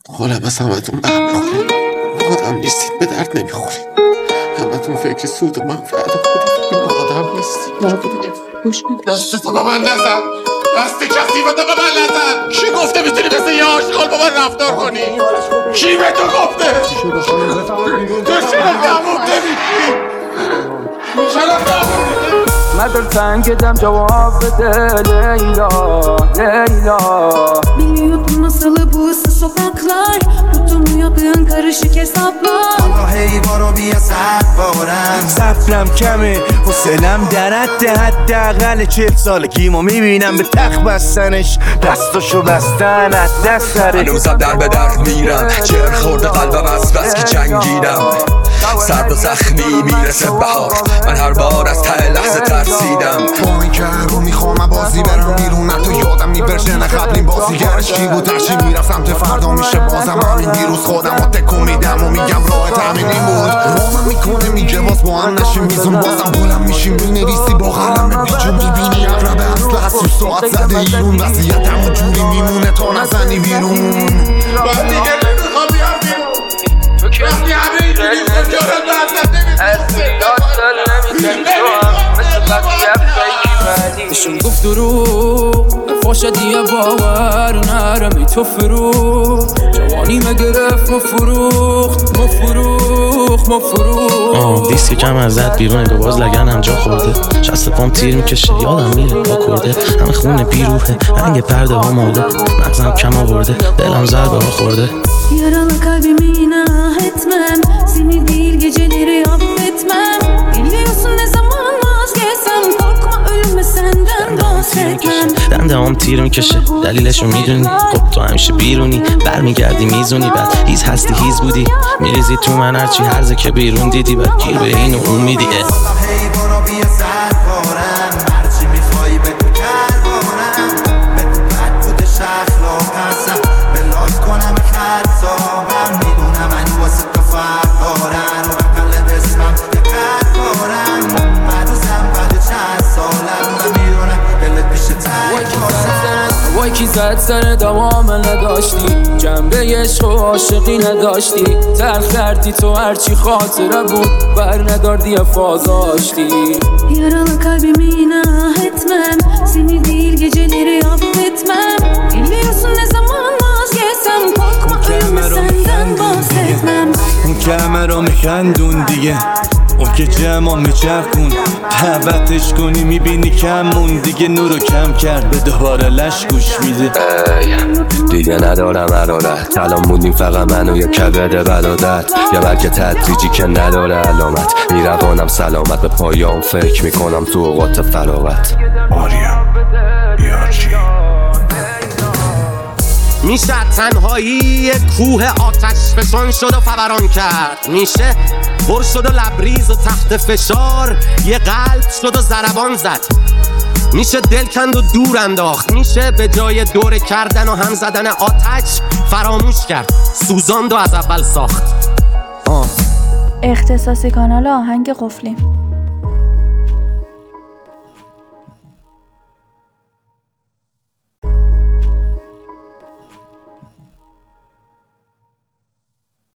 خودم از همتون بخورید، آدم نیستید، به درد نمیخورید. همتون فکر سود و منفعت خودتون، آدم نیستید. گوش بده. دستتو به من نزن، دست کثیفتو به من نزن. کی گفته میتونی مثل یه آشغال با من رفتار کنی؟ کی به تو گفته؟ تو چرا نمون نمیدی؟ چرا نمون؟ مدر تنگدم جواب بده Leyla, Leyla. Biliyordum nasıl bu ıssız sokaklar, Tutumu yapın karışık hesaplar. Vallahi baro bia سفارم سفرم کمه حسلم در حداقل 40 سالگیمو میبینم به تخت بستنش، دستاشو بستن از دست سرش. هنوزم در به در میرم، جر خورده قلبم از بس که جنگیدم. سرد و زخمی میرسه بهار، من هر بار از ته لحظه ترسیدم. با این که رو میخوام بازی برم بیرون، نه تو یادم میبرشه نه قبلین بازیگرش کی بود. هرچی میرم سمت فردا میشه بازم همین دیروز. خودم رو تکون میدم و میگم راه تامین این بود. رامم میکنه میگه باز با هم نشیم میزون، بازم بلند میشیم مینویسی با قلم بیجون. میبینی اقربه اصل از سوش ساعت زده ایرون، وضعیتم و جوری میمونه تا نزنی بیرون. من دیگه نمیخوام بیام بیرون. وقتی همه اینجوری خجالت بردن نشون گفت دروغ فاش دیگه باور نرمی تو فروغ. جوانی مگرفت ما فروخت ما فروخت. دیسک کم ازت بیرونه به باز لگنم جا خورده. شست پام تیر میکشه یادم میره با کرده. همه خونه بیروحه رنگ پرده ها ماده. مغزم کم آورده دلم ضربه ها خورده. Yaralı kalbimi inah etmem, seni değil geceleri affetmem. Biliyorsun ne zaman vazgeçsem, korkma ölüme senden bahsetmem. دنده هم تیر میکشه دلیلشو میدونی. خب تو همیشه بیرونی برمیگردی میزونی، بعد هیز هستی هیز بودی میریزی تو من هرچی هرزه که بیرون دیدی. بعد گیر به این و اون میدی. والله برو بیا سفارم، هرچی میخوایی به تو کروانم. به تو بد بوده شخلاقم، بلاک کنم خطابم. میدونم من واسه تو فرقارم و بقلب اسمم یه قرارم. من روزم بعد چند سالم و میدونم دلت پیشه ترکارم. وای کی زد سر دوام نداشتی، جنبه عشق و عاشقی نداشتی. تلخ کردی تو هرچی خاطره بود، بر نداردی فازاشتی. Yaralı kalbimi inah etmem, seni değil geceleri affetmem. Biliyorsun ne zaman vazgeçsem, korkma ölüme senden bahsetmem. اون که همه رو میخندون دیگه، اون که جمع میچرخون دعوتش کنی میبینی کمون دیگه. نورو کم کرد به دوباره لش گوش میده. دیگه ندارم حرارت، الان موندیم فقط من و یه کبد برادت. یا بلکه تدریجی که نداره علامت، میروانم سلامت به پایام فکر میکنم تو اوقات فراغت. آریم یارچی میشه تنهایی کوه آتش فشان شد و فوران کرد. میشه پر شد و لبریز و تحت فشار یه قلب شد و ضربان زد. میشه دل کند و دور انداخت. میشه به جای دور کردن و هم زدن آتش فراموش کرد، سوزاند و از اول ساخت. اختصاصی کانال آهنگ قفلی.